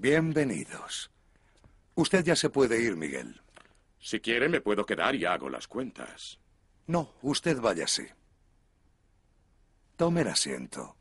Bienvenidos. Usted ya se puede ir, Miguel. Si quiere, me puedo quedar y hago las cuentas. No, usted váyase. Tomen asiento.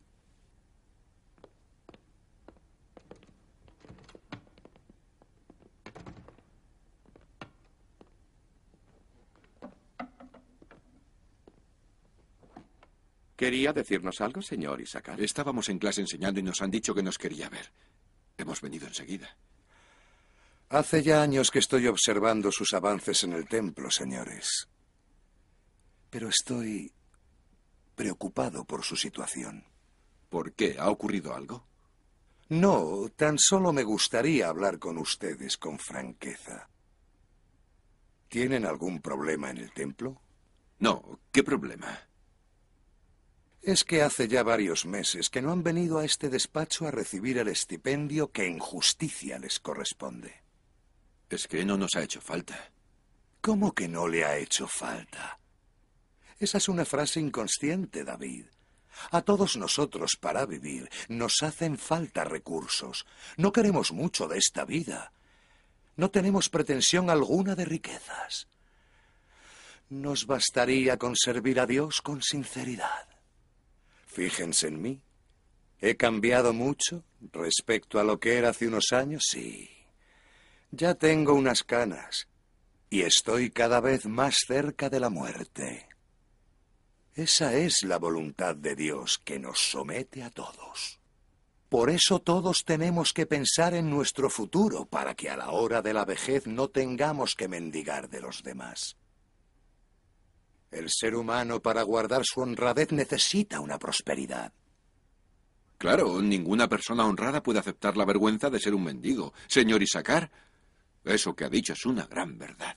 ¿Quería decirnos algo, señor Isaacar? Estábamos en clase enseñando y nos han dicho que nos quería ver. Hemos venido enseguida. Hace ya años que estoy observando sus avances en el templo, señores. Pero estoy preocupado por su situación. ¿Por qué? ¿Ha ocurrido algo? No, tan solo me gustaría hablar con ustedes con franqueza. ¿Tienen algún problema en el templo? No, ¿qué problema? Es que hace ya varios meses que no han venido a este despacho a recibir el estipendio que en justicia les corresponde. Es que no nos ha hecho falta. ¿Cómo que no le ha hecho falta? Esa es una frase inconsciente, David. A todos nosotros, para vivir, nos hacen falta recursos. No queremos mucho de esta vida. No tenemos pretensión alguna de riquezas. Nos bastaría con servir a Dios con sinceridad. Fíjense en mí. ¿He cambiado mucho respecto a lo que era hace unos años? Sí. Ya tengo unas canas y estoy cada vez más cerca de la muerte. Esa es la voluntad de Dios que nos somete a todos. Por eso todos tenemos que pensar en nuestro futuro para que a la hora de la vejez no tengamos que mendigar de los demás. El ser humano, para guardar su honradez, necesita una prosperidad. Claro, ninguna persona honrada puede aceptar la vergüenza de ser un mendigo. Señor Isaacar, eso que ha dicho es una gran verdad.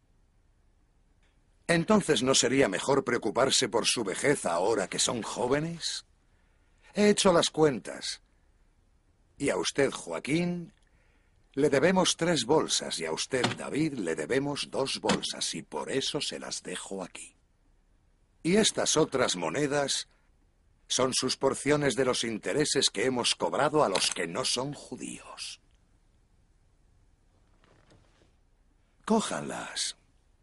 ¿Entonces no sería mejor preocuparse por su vejez ahora que son jóvenes? He hecho las cuentas. Y a usted, Joaquín, le debemos 3 bolsas, y a usted, David, le debemos 2 bolsas, y por eso se las dejo aquí. Y estas otras monedas son sus porciones de los intereses que hemos cobrado a los que no son judíos. Cójanlas.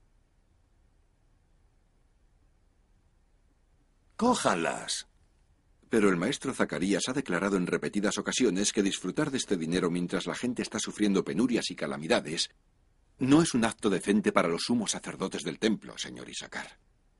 Cójanlas. Pero el maestro Zacarías ha declarado en repetidas ocasiones que disfrutar de este dinero mientras la gente está sufriendo penurias y calamidades no es un acto decente para los sumos sacerdotes del templo, señor Isaacar.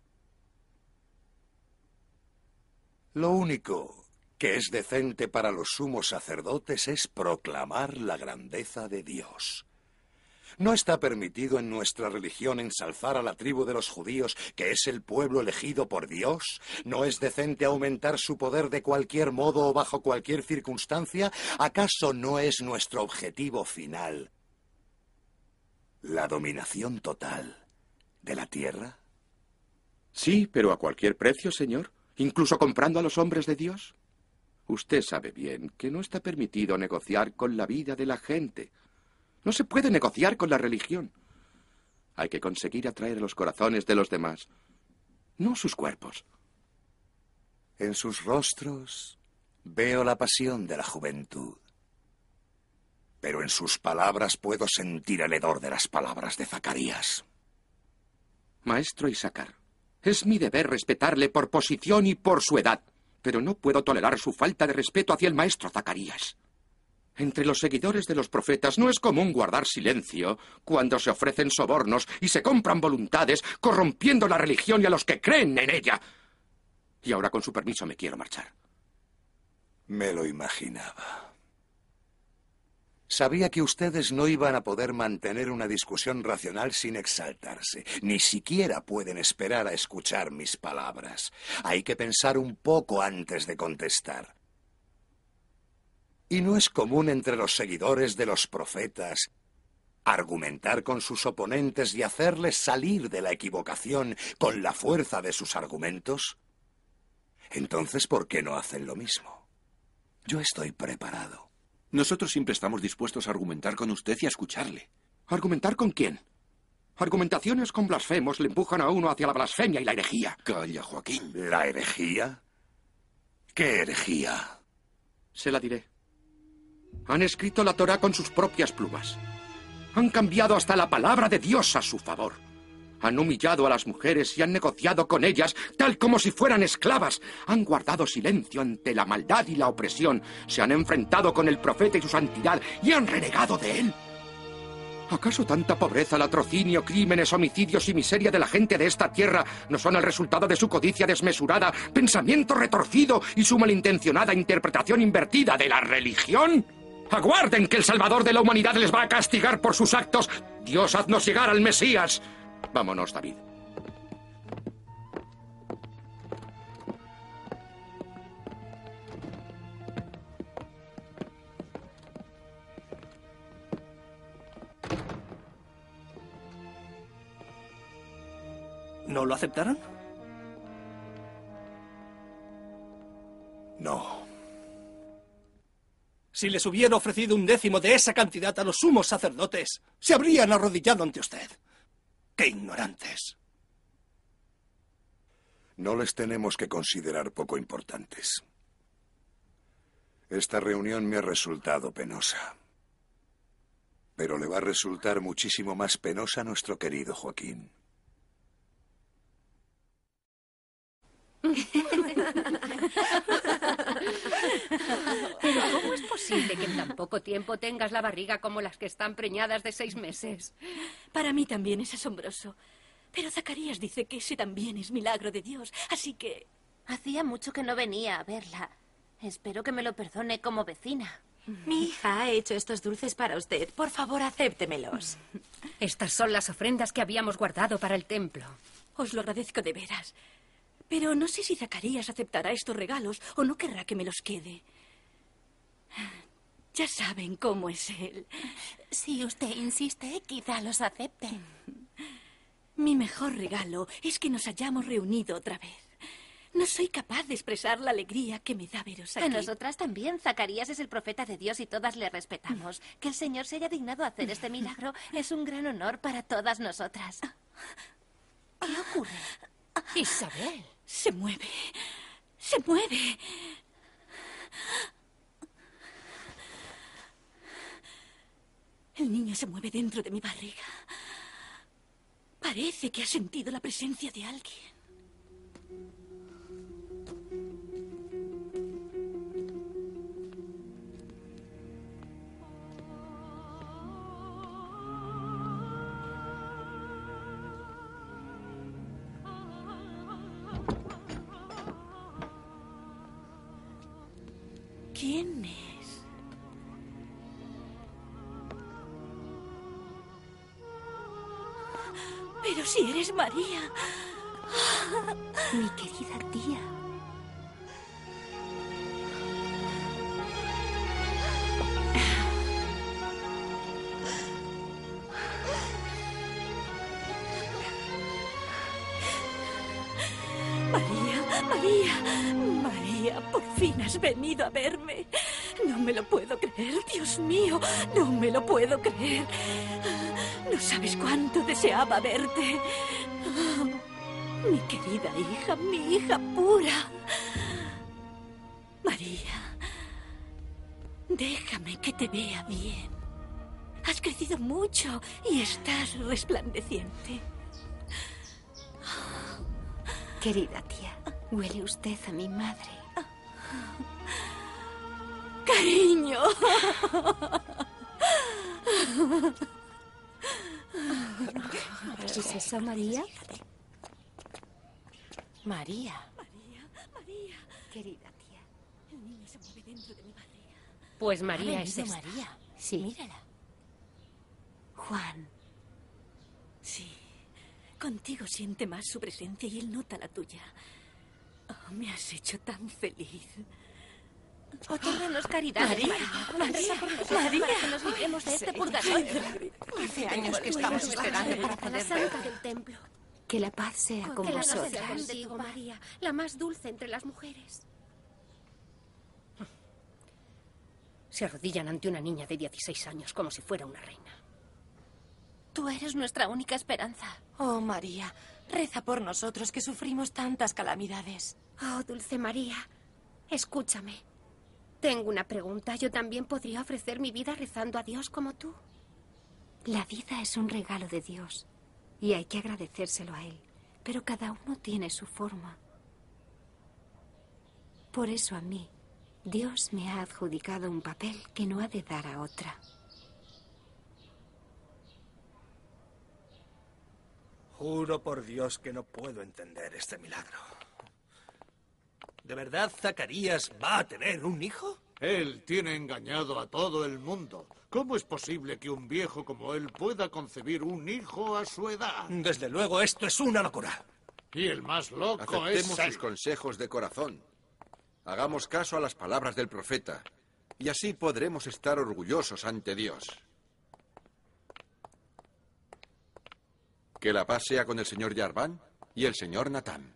Lo único que es decente para los sumos sacerdotes es proclamar la grandeza de Dios. No está permitido en nuestra religión ensalzar a la tribu de los judíos, que es el pueblo elegido por Dios. ¿No es decente aumentar su poder de cualquier modo o bajo cualquier circunstancia? ¿Acaso no es nuestro objetivo final la dominación total de la tierra? Sí, pero a cualquier precio, señor. ¿Incluso comprando a los hombres de Dios? Usted sabe bien que no está permitido negociar con la vida de la gente. No se puede negociar con la religión. Hay que conseguir atraer los corazones de los demás, no sus cuerpos. En sus rostros veo la pasión de la juventud. Pero en sus palabras puedo sentir el hedor de las palabras de Zacarías. Maestro Isaacar, es mi deber respetarle por posición y por su edad, pero no puedo tolerar su falta de respeto hacia el maestro Zacarías. Entre los seguidores de los profetas no es común guardar silencio cuando se ofrecen sobornos y se compran voluntades, corrompiendo la religión y a los que creen en ella. Y ahora, con su permiso, me quiero marchar. Me lo imaginaba. Sabía que ustedes no iban a poder mantener una discusión racional sin exaltarse. Ni siquiera pueden esperar a escuchar mis palabras. Hay que pensar un poco antes de contestar. Y no es común entre los seguidores de los profetas argumentar con sus oponentes y hacerles salir de la equivocación con la fuerza de sus argumentos. Entonces, ¿por qué no hacen lo mismo? Yo estoy preparado. Nosotros siempre estamos dispuestos a argumentar con usted y a escucharle. ¿Argumentar con quién? Argumentaciones con blasfemos le empujan a uno hacia la blasfemia y la herejía. Calla, Joaquín. ¿La herejía? ¿Qué herejía? Se la diré. Han escrito la Torá con sus propias plumas. Han cambiado hasta la palabra de Dios a su favor. Han humillado a las mujeres y han negociado con ellas tal como si fueran esclavas. Han guardado silencio ante la maldad y la opresión. Se han enfrentado con el profeta y su santidad y han renegado de él. ¿Acaso tanta pobreza, latrocinio, crímenes, homicidios y miseria de la gente de esta tierra no son el resultado de su codicia desmesurada, pensamiento retorcido y su malintencionada interpretación invertida de la religión? ¡Aguarden que el Salvador de la humanidad les va a castigar por sus actos! ¡Dios, haznos llegar al Mesías! Vámonos, David. ¿No lo aceptaron? No. Si les hubiera ofrecido un décimo de esa cantidad a los sumos sacerdotes, se habrían arrodillado ante usted. ¡Qué ignorantes! No les tenemos que considerar poco importantes. Esta reunión me ha resultado penosa. Pero le va a resultar muchísimo más penosa a nuestro querido Joaquín. Pero ¿cómo es posible que en tan poco tiempo tengas la barriga como las que están preñadas de 6 meses? Para mí también es asombroso. Pero Zacarías dice que ese también es milagro de Dios, así que... Hacía mucho que no venía a verla. Espero que me lo perdone como vecina. Mi hija ha hecho estos dulces para usted. Por favor, acéptemelos. Estas son las ofrendas que habíamos guardado para el templo. Os lo agradezco de veras. Pero no sé si Zacarías aceptará estos regalos o no querrá que me los quede. Ya saben cómo es él. Si usted insiste, quizá los acepte. Mi mejor regalo es que nos hayamos reunido otra vez. No soy capaz de expresar la alegría que me da veros aquí. A nosotras también. Zacarías es el profeta de Dios y todas le respetamos. Que el Señor se haya dignado a hacer este milagro es un gran honor para todas nosotras. ¿Qué ocurre? Isabel. Se mueve. Se mueve. El niño se mueve dentro de mi barriga. Parece que ha sentido la presencia de alguien. ¿Quién es? Pero si eres María. Mi querida tía. María, por fin has venido a verme. No me lo puedo creer, Dios mío, no me lo puedo creer. No sabes cuánto deseaba verte. Mi querida hija, mi hija pura. María, déjame que te vea bien. Has crecido mucho y estás resplandeciente. Querida tía, huele usted a mi madre. Cariño. ¿Es eso, María? María. María. Querida tía. El niño se mueve dentro de mi barriga. Pues María es esta. María. Sí. Mírala. Juan. Sí. Contigo siente más su presencia y él nota la tuya. Oh, me has hecho tan feliz. Otórganos caridad, María. Reza por nosotros para que nos libremos de este purgatorio. Hace años que estamos esperando para La poder santa ver. del templo. Que la paz sea con Que la paz sea vosotras. contigo, María, la más dulce entre las mujeres. Se arrodillan ante una niña de 16 años como si fuera una reina. Tú eres nuestra única esperanza. Oh, María, reza por nosotros que sufrimos tantas calamidades. Oh, dulce María, escúchame. Tengo una pregunta. ¿Yo también podría ofrecer mi vida rezando a Dios como tú? La vida es un regalo de Dios y hay que agradecérselo a Él. Pero cada uno tiene su forma. Por eso a mí, Dios me ha adjudicado un papel que no ha de dar a otra. Juro por Dios que no puedo entender este milagro. ¿De verdad Zacarías va a tener un hijo? Él tiene engañado a todo el mundo. ¿Cómo es posible que un viejo como él pueda concebir un hijo a su edad? Desde luego, esto es una locura. Y el más loco Aceptemos es sus consejos de corazón. Hagamos caso a las palabras del profeta. Y así podremos estar orgullosos ante Dios. Que la paz sea con el señor Yarván y el señor Natán.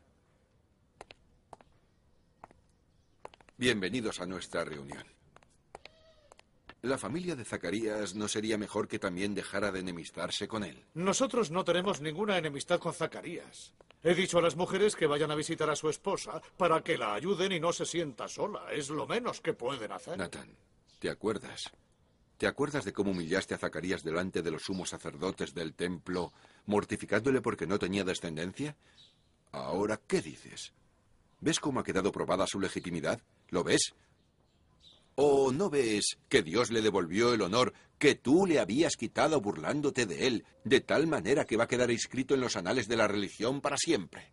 Bienvenidos a nuestra reunión. La familia de Zacarías no sería mejor que también dejara de enemistarse con él. Nosotros no tenemos ninguna enemistad con Zacarías. He dicho a las mujeres que vayan a visitar a su esposa para que la ayuden y no se sienta sola. Es lo menos que pueden hacer. Natán, ¿te acuerdas? ¿Te acuerdas de cómo humillaste a Zacarías delante de los sumos sacerdotes del templo, mortificándole porque no tenía descendencia? Ahora, ¿qué dices? ¿Ves cómo ha quedado probada su legitimidad? ¿Lo ves? ¿O no ves que Dios le devolvió el honor que tú le habías quitado burlándote de él, de tal manera que va a quedar inscrito en los anales de la religión para siempre?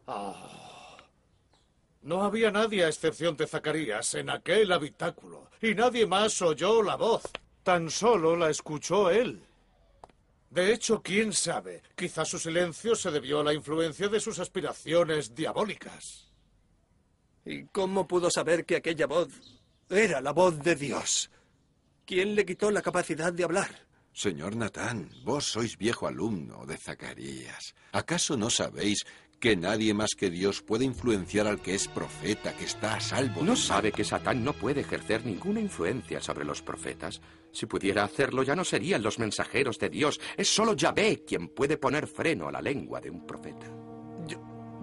No había nadie a excepción de Zacarías en aquel habitáculo, y nadie más oyó la voz. Tan solo la escuchó él. De hecho, quién sabe, quizás su silencio se debió a la influencia de sus aspiraciones diabólicas. ¿Y cómo pudo saber que aquella voz era la voz de Dios? ¿Quién le quitó la capacidad de hablar? Señor Natán, vos sois viejo alumno de Zacarías. ¿Acaso no sabéis que nadie más que Dios puede influenciar al que es profeta, que está a salvo? ¿No sabe que Satán no puede ejercer ninguna influencia sobre los profetas? Si pudiera hacerlo, ya no serían los mensajeros de Dios. Es solo Yahvé quien puede poner freno a la lengua de un profeta. Yo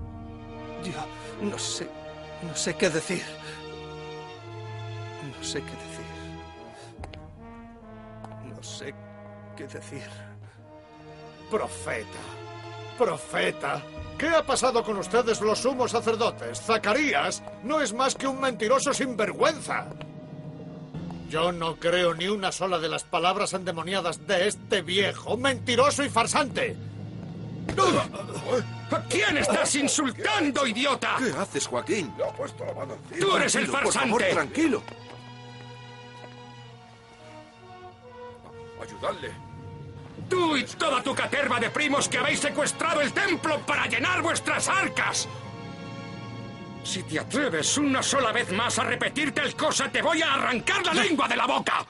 no sé qué decir. No sé qué decir. No sé qué decir. Profeta. ¿Qué ha pasado con ustedes los sumos sacerdotes? Zacarías no es más que un mentiroso sinvergüenza. Yo no creo ni una sola de las palabras endemoniadas de este viejo mentiroso y farsante. ¿A quién estás insultando, idiota? ¿Qué haces, Joaquín? Le ha puesto la mano encima. ¡Tú eres el Tranquilo, por favor, farsante! tranquilo. Ayudadle. ¡Tú y toda tu caterva de primos que habéis secuestrado el templo para llenar vuestras arcas! Si te atreves una sola vez más a repetir tal cosa, te voy a arrancar la lengua de la boca.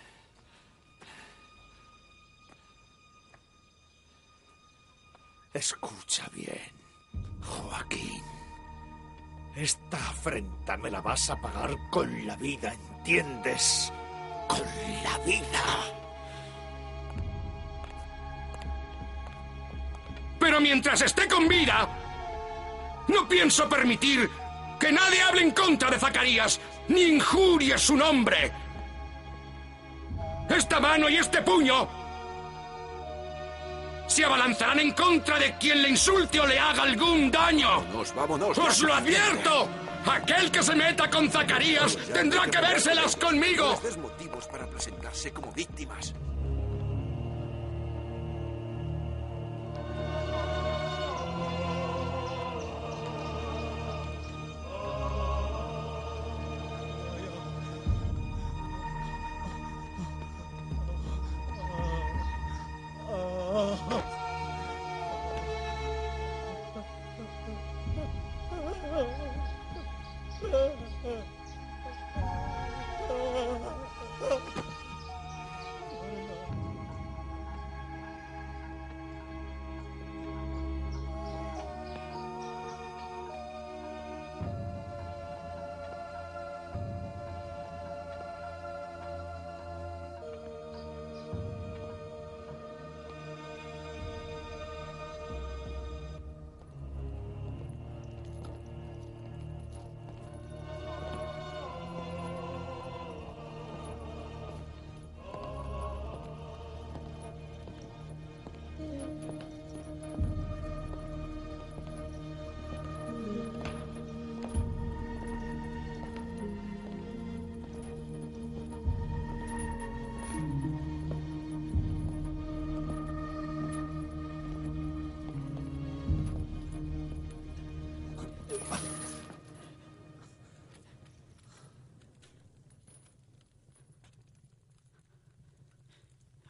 Escucha bien, Joaquín. Esta afrenta me la vas a pagar con la vida, ¿entiendes? Con la vida. Pero mientras esté con vida, no pienso permitir que nadie hable en contra de Zacarías, ni injurie su nombre. Esta mano y este puño se abalanzarán en contra de quien le insulte o le haga algún daño. Vámonos. ¡Os lo advierto! Aquel que se meta con Zacarías tendrá que vérselas conmigo. No les des motivos para presentarse como víctimas.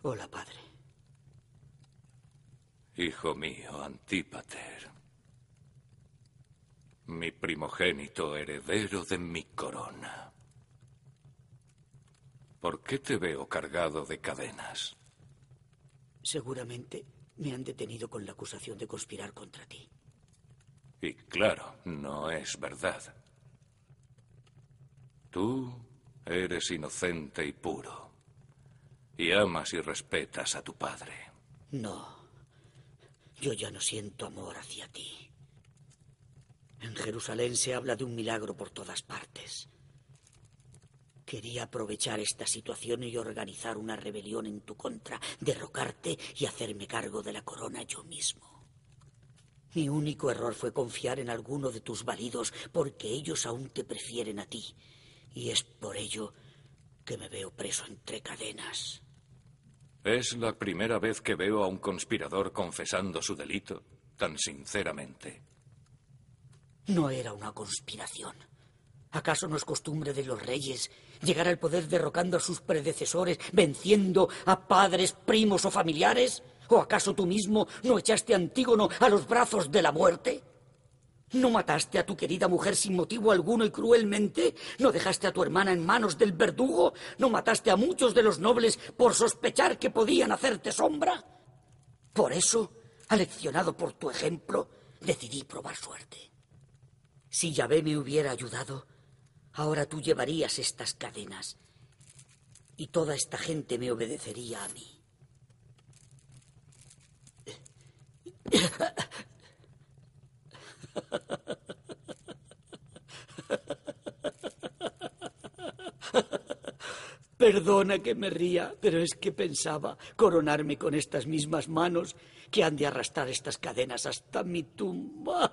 Hola, padre. Hijo mío, Antípater. Mi primogénito heredero de mi corona. ¿Por qué te veo cargado de cadenas? Seguramente me han detenido con la acusación de conspirar contra ti. Y claro, no es verdad. Tú eres inocente y puro. Y amas y respetas a tu padre. No. Yo ya no siento amor hacia ti. En Jerusalén se habla de un milagro por todas partes. Quería aprovechar esta situación y organizar una rebelión en tu contra, derrocarte y hacerme cargo de la corona yo mismo. Mi único error fue confiar en alguno de tus validos, porque ellos aún te prefieren a ti. Y es por ello que me veo preso entre cadenas. Es la primera vez que veo a un conspirador confesando su delito tan sinceramente. No era una conspiración. ¿Acaso no es costumbre de los reyes llegar al poder derrocando a sus predecesores, venciendo a padres, primos o familiares? ¿O acaso tú mismo no echaste a Antígono a los brazos de la muerte? ¿No mataste a tu querida mujer sin motivo alguno y cruelmente? ¿No dejaste a tu hermana en manos del verdugo? ¿No mataste a muchos de los nobles por sospechar que podían hacerte sombra? Por eso, aleccionado por tu ejemplo, decidí probar suerte. Si Yahvé me hubiera ayudado, ahora tú llevarías estas cadenas y toda esta gente me obedecería a mí. Perdona que me ría, pero es que pensaba coronarme con estas mismas manos que han de arrastrar estas cadenas hasta mi tumba.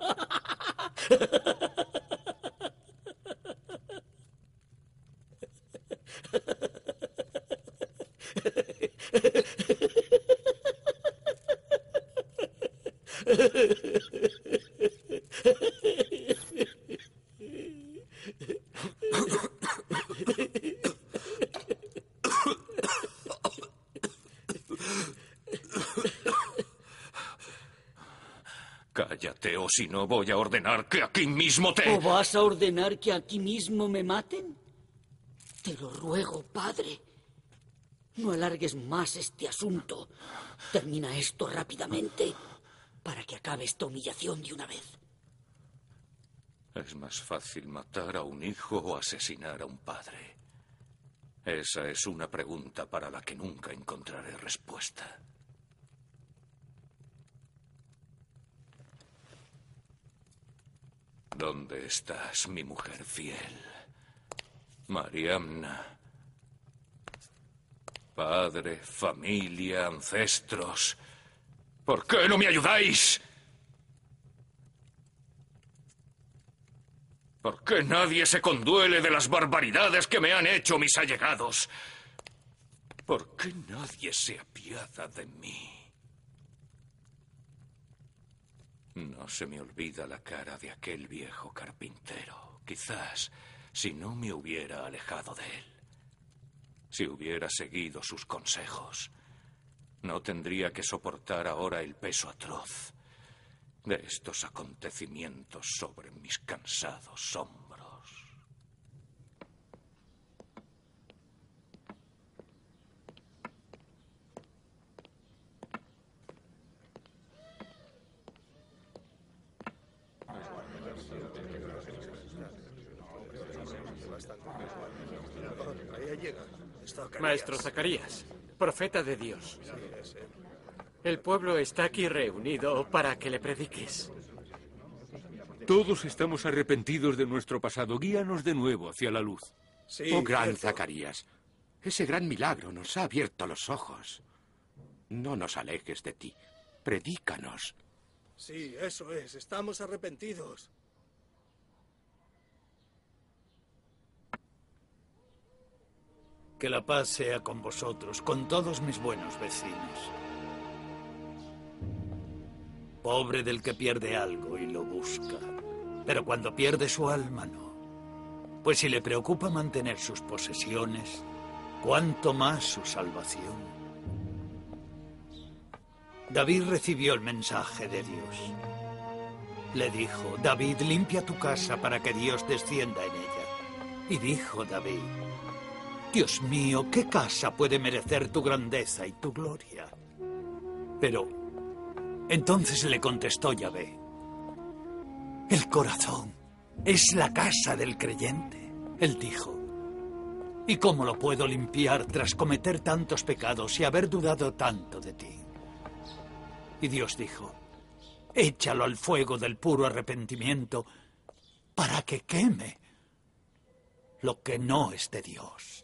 Cállate, o si no voy a ordenar que aquí mismo te... ¿O vas a ordenar que aquí mismo me maten? Te lo ruego, padre. No alargues más este asunto. Termina esto rápidamente para que acabe esta humillación de una vez. Es más fácil matar a un hijo o asesinar a un padre. Esa es una pregunta para la que nunca encontraré respuesta. ¿Dónde estás, mi mujer fiel? Mariamna. Padre, familia, ancestros. ¿Por qué no me ayudáis? ¿Por qué nadie se conduele de las barbaridades que me han hecho mis allegados? ¿Por qué nadie se apiada de mí? No se me olvida la cara de aquel viejo carpintero. Quizás si no me hubiera alejado de él, si hubiera seguido sus consejos, no tendría que soportar ahora el peso atroz de estos acontecimientos sobre mis cansados hombros. Maestro Zacarías, profeta de Dios. El pueblo está aquí reunido para que le prediques. Todos estamos arrepentidos de nuestro pasado. Guíanos de nuevo hacia la luz. Sí, oh, gran Zacarías, ese gran milagro nos ha abierto los ojos. No nos alejes de ti. Predícanos. Sí, eso es. Estamos arrepentidos. Que la paz sea con vosotros, con todos mis buenos vecinos. Pobre del que pierde algo y lo busca, pero cuando pierde su alma no. Pues si le preocupa mantener sus posesiones, ¿cuánto más su salvación? David recibió el mensaje de Dios. Le dijo, David, limpia tu casa para que Dios descienda en ella. Y dijo David, Dios mío, ¿qué casa puede merecer tu grandeza y tu gloria? Pero entonces le contestó Yahvé, el corazón es la casa del creyente. Él dijo, ¿y cómo lo puedo limpiar tras cometer tantos pecados y haber dudado tanto de ti? Y Dios dijo, échalo al fuego del puro arrepentimiento para que queme lo que no es de Dios.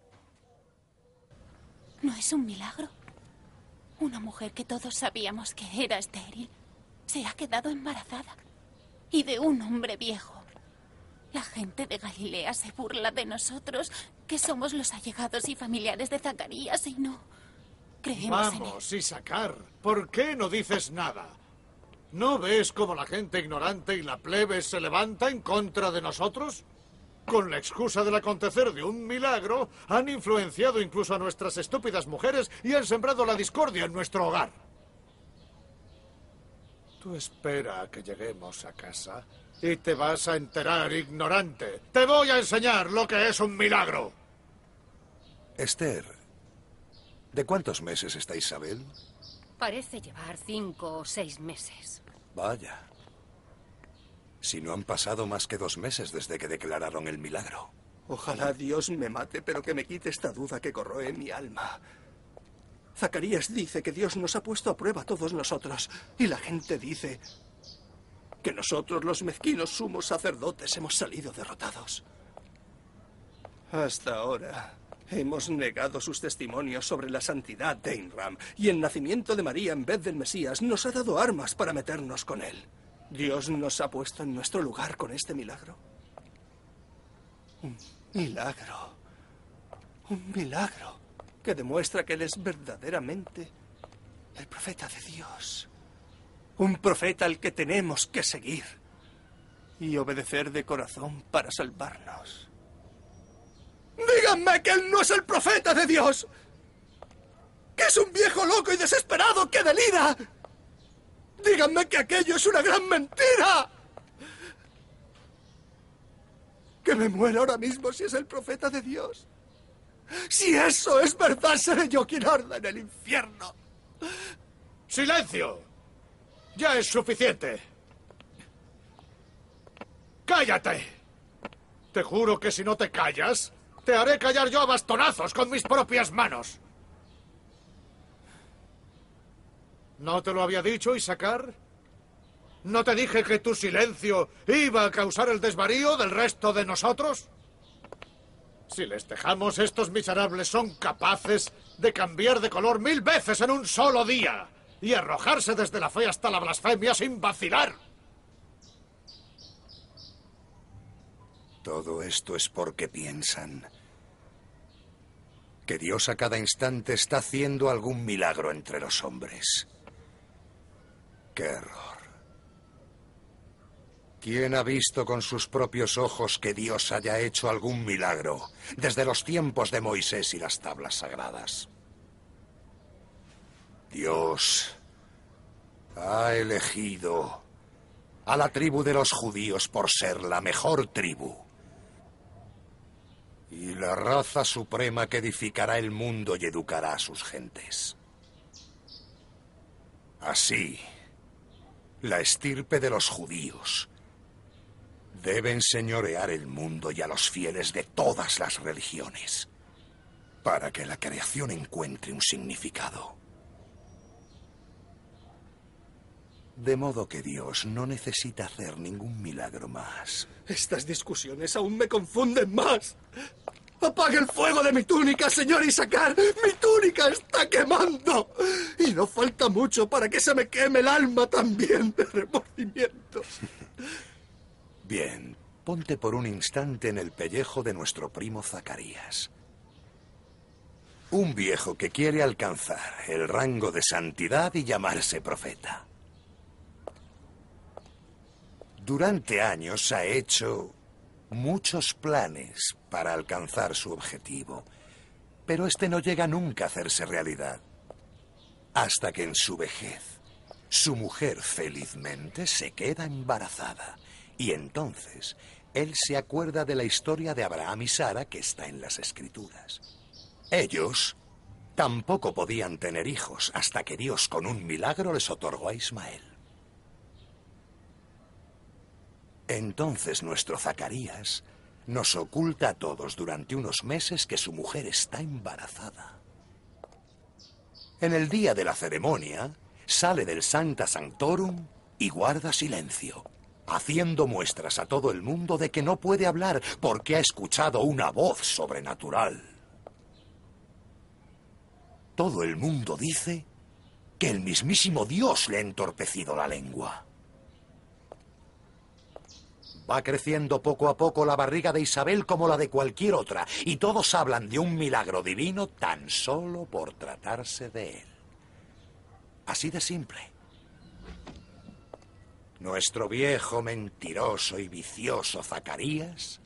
¿No es un milagro? Una mujer que todos sabíamos que era estéril se ha quedado embarazada. Y de un hombre viejo. La gente de Galilea se burla de nosotros, que somos los allegados y familiares de Zacarías y no creemos en él. Vamos, Isacar, ¿por qué no dices nada? ¿No ves cómo la gente ignorante y la plebe se levanta en contra de nosotros? Con la excusa del acontecer de un milagro, han influenciado incluso a nuestras estúpidas mujeres y han sembrado la discordia en nuestro hogar. Tú espera a que lleguemos a casa y te vas a enterar, ignorante. Te voy a enseñar lo que es un milagro. Esther, ¿de cuántos meses está Isabel? Parece llevar 5 o 6 meses. Vaya. Si no han pasado más que 2 meses desde que declararon el milagro. Ojalá Dios me mate, pero que me quite esta duda que corroe mi alma. Zacarías dice que Dios nos ha puesto a prueba a todos nosotros. Y la gente dice que nosotros, los mezquinos sumos sacerdotes, hemos salido derrotados. Hasta ahora hemos negado sus testimonios sobre la santidad de Inram. Y el nacimiento de María en vez del Mesías nos ha dado armas para meternos con él. Dios nos ha puesto en nuestro lugar con este milagro. Un milagro. Un milagro que demuestra que Él es verdaderamente el profeta de Dios. Un profeta al que tenemos que seguir y obedecer de corazón para salvarnos. ¡Díganme que Él no es el profeta de Dios! ¡Que es un viejo loco y desesperado que delira! ¡Díganme que aquello es una gran mentira! ¡Que me muera ahora mismo si es el profeta de Dios! Si eso es verdad, seré yo quien arda en el infierno. ¡Silencio! Ya es suficiente. ¡Cállate! Te juro que si no te callas, te haré callar yo a bastonazos con mis propias manos. ¿No te lo había dicho, Isacar? ¿No te dije que tu silencio iba a causar el desvarío del resto de nosotros? Si les dejamos, estos miserables son capaces de cambiar de color 1000 veces en un solo día y arrojarse desde la fe hasta la blasfemia sin vacilar. Todo esto es porque piensan que Dios a cada instante está haciendo algún milagro entre los hombres. ¡Qué error! ¿Quién ha visto con sus propios ojos que Dios haya hecho algún milagro desde los tiempos de Moisés y las tablas sagradas? Dios ha elegido a la tribu de los judíos por ser la mejor tribu y la raza suprema que edificará el mundo y educará a sus gentes. Así, la estirpe de los judíos debe enseñorear el mundo y a los fieles de todas las religiones para que la creación encuentre un significado. De modo que Dios no necesita hacer ningún milagro más. Estas discusiones aún me confunden más. ¡Apague el fuego de mi túnica, señor Isacar! ¡Mi túnica está quemando! Y no falta mucho para que se me queme el alma también de remordimiento. Bien, ponte por un instante en el pellejo de nuestro primo Zacarías. Un viejo que quiere alcanzar el rango de santidad y llamarse profeta. Durante años ha hecho muchos planes para alcanzar su objetivo, pero este no llega nunca a hacerse realidad. Hasta que en su vejez, su mujer felizmente se queda embarazada. Y entonces, él se acuerda de la historia de Abraham y Sara que está en las Escrituras. Ellos tampoco podían tener hijos hasta que Dios con un milagro les otorgó a Ismael. Entonces nuestro Zacarías nos oculta a todos durante unos meses que su mujer está embarazada. En el día de la ceremonia, sale del Sancta Sanctorum y guarda silencio, haciendo muestras a todo el mundo de que no puede hablar porque ha escuchado una voz sobrenatural. Todo el mundo dice que el mismísimo Dios le ha entorpecido la lengua. Va creciendo poco a poco la barriga de Isabel como la de cualquier otra, y todos hablan de un milagro divino tan solo por tratarse de él. Así de simple. Nuestro viejo, mentiroso y vicioso Zacarías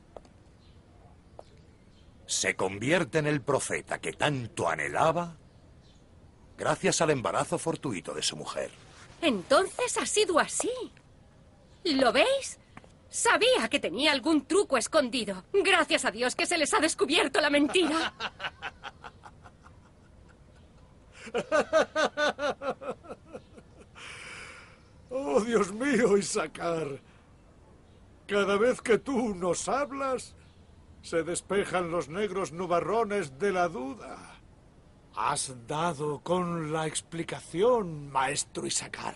se convierte en el profeta que tanto anhelaba gracias al embarazo fortuito de su mujer. Entonces ha sido así. ¿Lo veis? Sabía que tenía algún truco escondido. Gracias a Dios que se les ha descubierto la mentira. Oh, Dios mío, Isaacar. Cada vez que tú nos hablas, se despejan los negros nubarrones de la duda. Has dado con la explicación, maestro Isaacar.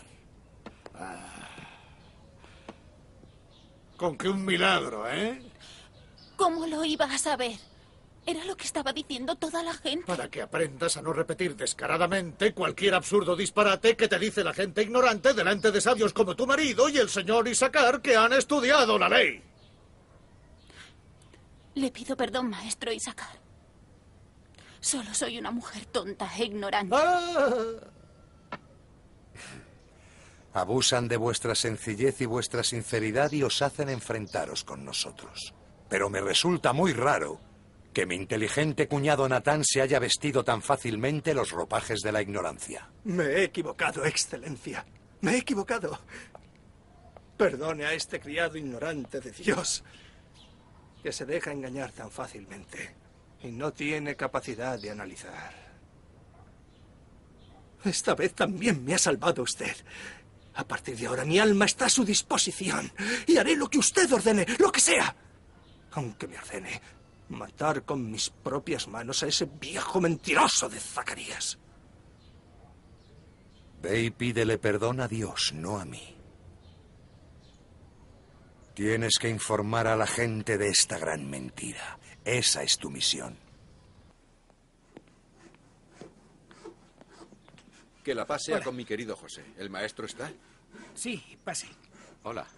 Con que un milagro, ¿eh? ¿Cómo lo iba a saber? Era lo que estaba diciendo toda la gente. Para que aprendas a no repetir descaradamente cualquier absurdo disparate que te dice la gente ignorante delante de sabios como tu marido y el señor Isaacar que han estudiado la ley. Le pido perdón, maestro Isaacar. Solo soy una mujer tonta e ignorante. Abusan de vuestra sencillez y vuestra sinceridad y os hacen enfrentaros con nosotros. Pero me resulta muy raro que mi inteligente cuñado Natán se haya vestido tan fácilmente los ropajes de la ignorancia. Me he equivocado, Excelencia. Me he equivocado. Perdone a este criado ignorante de Dios que se deja engañar tan fácilmente y no tiene capacidad de analizar. Esta vez también me ha salvado usted. A partir de ahora mi alma está a su disposición y haré lo que usted ordene, lo que sea. Aunque me ordene matar con mis propias manos a ese viejo mentiroso de Zacarías. Ve y pídele perdón a Dios, no a mí. Tienes que informar a la gente de esta gran mentira. Esa es tu misión. Que la paz sea con mi querido José. ¿El maestro está? Sí, pase. Hola.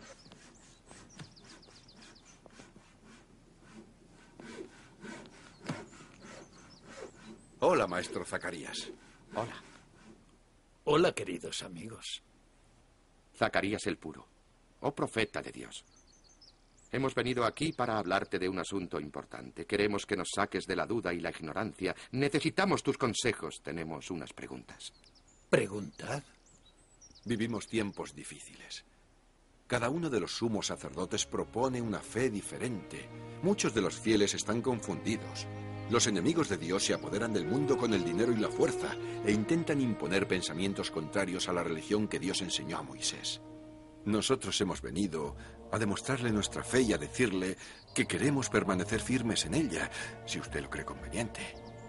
Hola, maestro Zacarías. Hola. Hola, queridos amigos. Zacarías el Puro, oh profeta de Dios. Hemos venido aquí para hablarte de un asunto importante. Queremos que nos saques de la duda y la ignorancia. Necesitamos tus consejos. Tenemos unas preguntas. ¿Preguntad? Vivimos tiempos difíciles. Cada uno de los sumos sacerdotes propone una fe diferente. Muchos de los fieles están confundidos. Los enemigos de Dios se apoderan del mundo con el dinero y la fuerza e intentan imponer pensamientos contrarios a la religión que Dios enseñó a Moisés. Nosotros hemos venido a demostrarle nuestra fe y a decirle que queremos permanecer firmes en ella, si usted lo cree conveniente.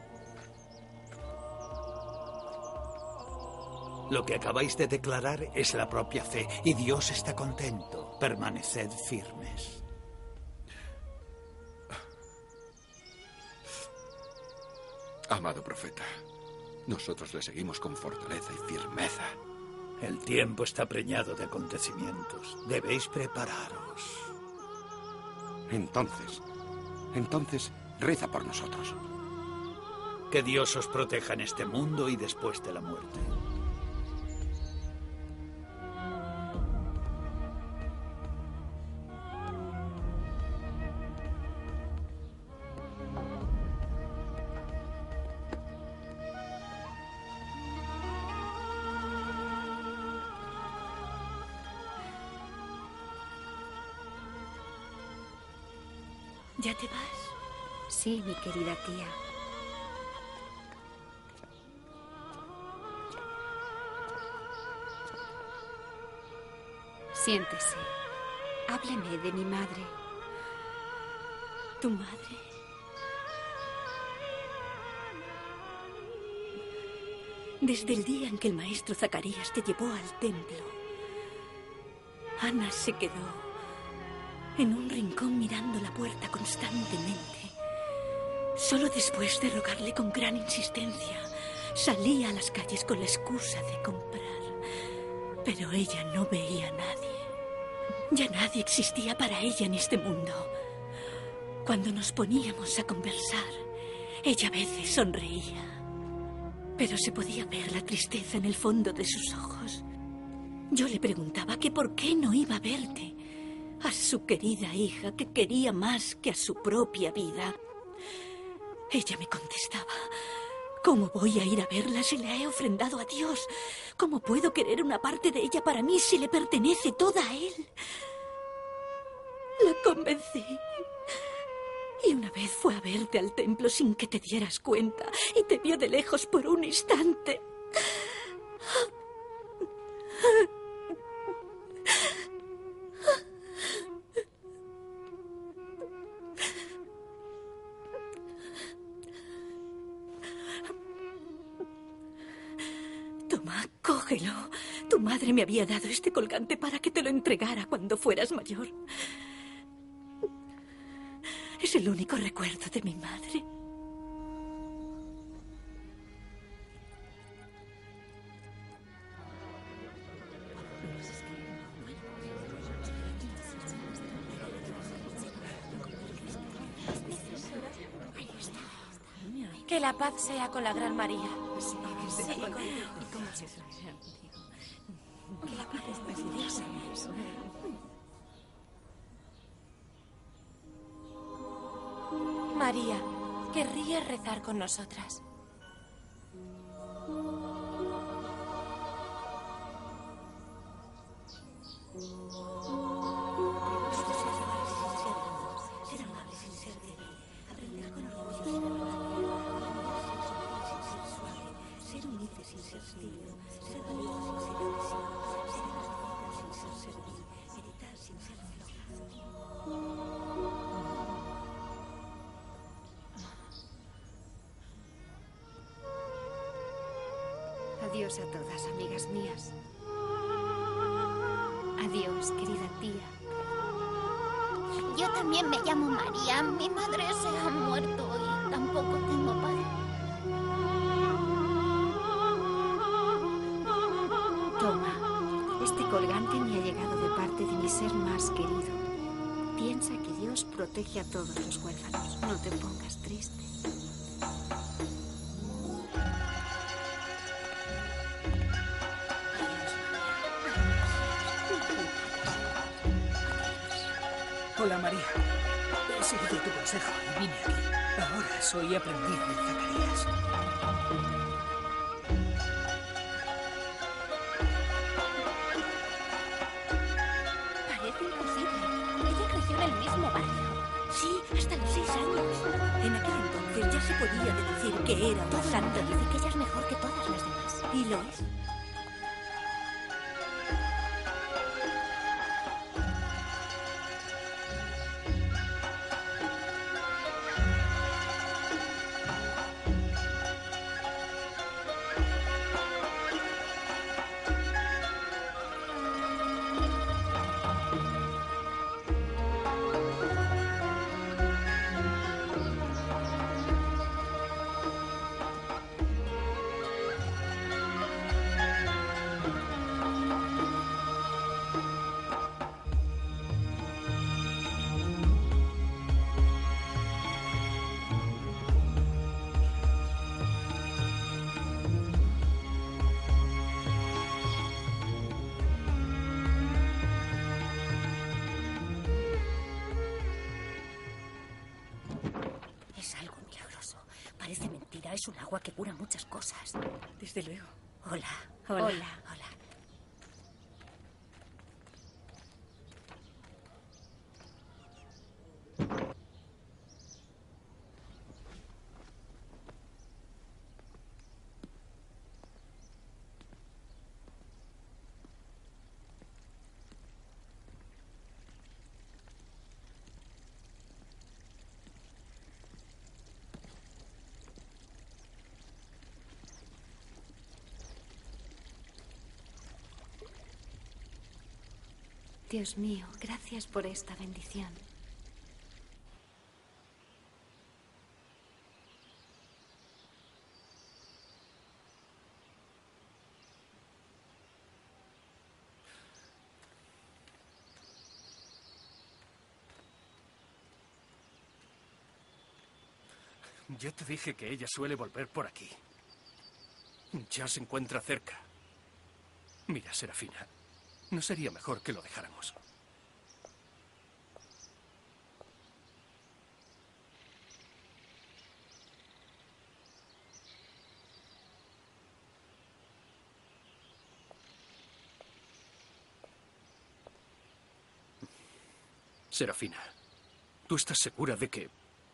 Lo que acabáis de declarar es la propia fe, y Dios está contento. Permaneced firmes. Amado profeta, nosotros le seguimos con fortaleza y firmeza. El tiempo está preñado de acontecimientos. Debéis prepararos. Entonces, reza por nosotros. Que Dios os proteja en este mundo y después de la muerte. ¿Ya te vas? Sí, mi querida tía. Siéntese. Hábleme de mi madre. ¿Tu madre? Desde el día en que el maestro Zacarías te llevó al templo, Ana se quedó en un rincón mirando la puerta constantemente. Solo después de rogarle con gran insistencia, salía a las calles con la excusa de comprar. Pero ella no veía a nadie. Ya nadie existía para ella en este mundo. Cuando nos poníamos a conversar, ella a veces sonreía, pero se podía ver la tristeza en el fondo de sus ojos. Yo le preguntaba que por qué no iba a verte, a su querida hija que quería más que a su propia vida. Ella me contestaba: ¿cómo voy a ir a verla si la he ofrendado a Dios? ¿Cómo puedo querer una parte de ella para mí si le pertenece toda a Él? La convencí. Y una vez fue a verte al templo sin que te dieras cuenta y te vio de lejos por un instante. Toma, cógelo. Tu madre me había dado este colgante para que te lo entregara cuando fueras mayor. Es el único recuerdo de mi madre. Que la paz sea con la Gran María. Sí. ¿Y cómo se hace? Que la paz esté con Dios. María, ¿querrías rezar con nosotras? Adiós a todas, amigas mías. Adiós, querida tía. Yo también me llamo María. Mi madre se ha muerto y tampoco tengo padre. Toma, este colgante me ha llegado de parte de mi ser más querido. Piensa que Dios protege a todos los huérfanos. No te pongas triste. Hola, María. He seguido tu consejo y vine aquí. Ahora soy aprendiz de Zacarías. Parece imposible. Ella creció en el mismo barrio. Sí, hasta los 6 años. En aquel entonces ya se podía deducir que era una santa. Dice que ella es mejor que todas las demás. ¿Y lo es? Es algo milagroso. Parece mentira. Es un agua que cura muchas cosas. Desde luego. Hola. Hola. Hola. Hola. Dios mío, gracias por esta bendición. Ya te dije que ella suele volver por aquí. Ya se encuentra cerca. Mira, Serafina, ¿no sería mejor que lo dejáramos? Serafina, ¿tú estás segura de que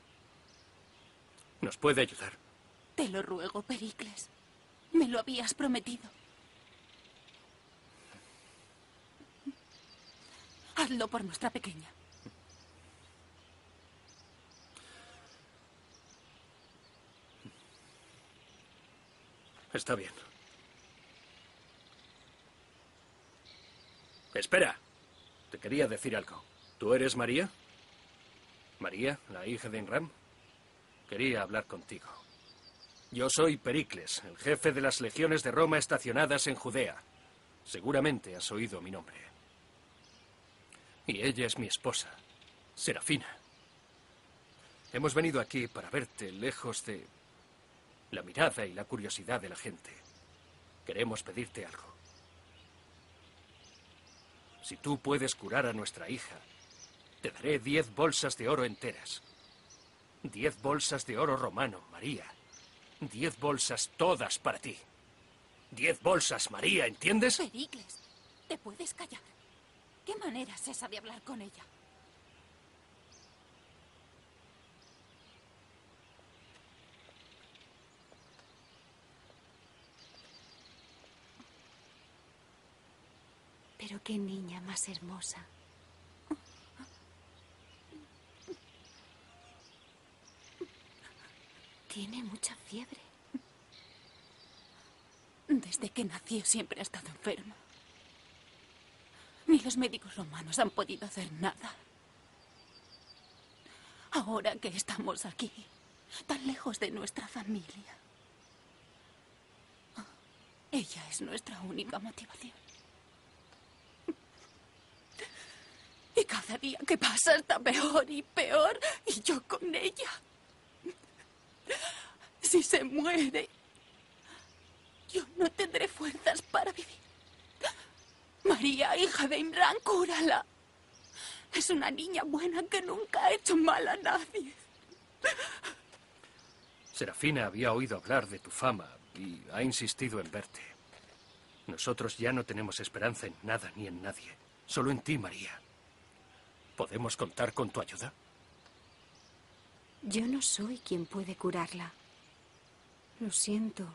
nos puede ayudar? Te lo ruego, Pericles. Me lo habías prometido. Hazlo por nuestra pequeña. Está bien. Espera. Te quería decir algo. ¿Tú eres María? ¿María, la hija de Inram? Quería hablar contigo. Yo soy Pericles, el jefe de las legiones de Roma estacionadas en Judea. Seguramente has oído mi nombre. Y ella es mi esposa, Serafina. Hemos venido aquí para verte lejos de la mirada y la curiosidad de la gente. Queremos pedirte algo. Si tú puedes curar a nuestra hija, te daré 10 bolsas de oro enteras. 10 bolsas de oro romano, María. 10 bolsas todas para ti. 10 bolsas, María, ¿entiendes? Pericles, ¿te puedes callar? ¿Qué manera es esa de hablar con ella? Pero qué niña más hermosa. Tiene mucha fiebre. Desde que nació siempre ha estado enferma. Ni los médicos romanos han podido hacer nada. Ahora que estamos aquí, tan lejos de nuestra familia, ella es nuestra única motivación. Y cada día que pasa está peor y peor, y yo con ella. Si se muere, yo no tendré fuerzas para vivir. María, hija de Imran, cúrala. Es una niña buena que nunca ha hecho mal a nadie. Serafina había oído hablar de tu fama y ha insistido en verte. Nosotros ya no tenemos esperanza en nada ni en nadie. Solo en ti, María. ¿Podemos contar con tu ayuda? Yo no soy quien puede curarla. Lo siento.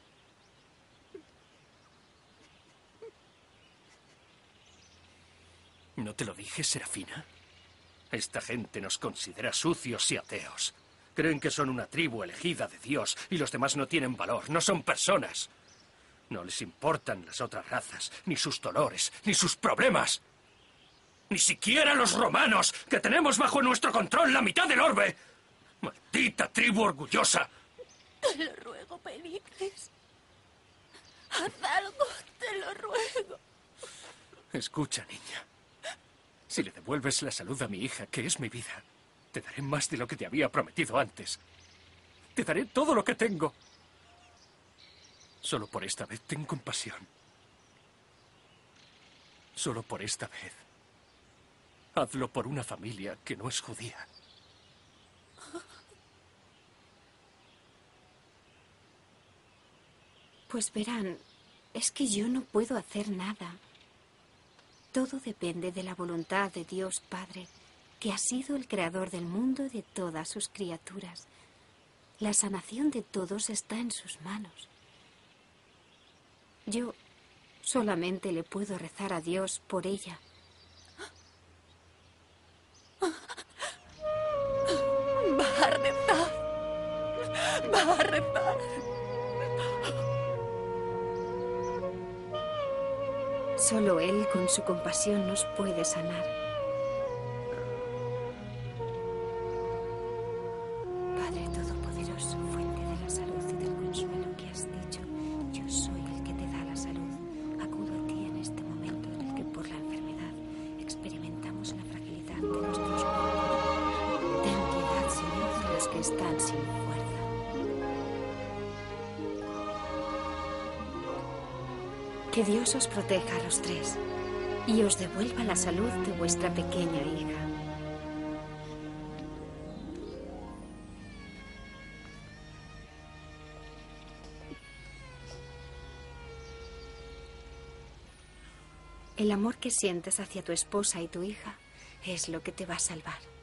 ¿No te lo dije, Serafina? Esta gente nos considera sucios y ateos. Creen que son una tribu elegida de Dios y los demás no tienen valor, no son personas. No les importan las otras razas, ni sus dolores, ni sus problemas. Ni siquiera los romanos, que tenemos bajo nuestro control la mitad del orbe. ¡Maldita tribu orgullosa! Te lo ruego, Pericles. Haz algo, te lo ruego. Escucha, niña. Si le devuelves la salud a mi hija, que es mi vida, te daré más de lo que te había prometido antes. Te daré todo lo que tengo. Solo por esta vez ten compasión. Solo por esta vez. Hazlo por una familia que no es judía. Pues verán, es que yo no puedo hacer nada. Todo depende de la voluntad de Dios Padre, que ha sido el creador del mundo y de todas sus criaturas. La sanación de todos está en sus manos. Yo solamente le puedo rezar a Dios por ella. Va a rezar. Va a rezar. Solo Él, con su compasión, nos puede sanar. Padre Todopoderoso, fuente de la salud y del consuelo que has dicho, yo soy el que te da la salud. Acudo a ti en este momento en el que por la enfermedad experimentamos la fragilidad de nuestros cuerpos. Ten piedad, Señor, de los que están sin fuerza. Que Dios os proteja a los tres y os devuelva la salud de vuestra pequeña hija. El amor que sientes hacia tu esposa y tu hija es lo que te va a salvar.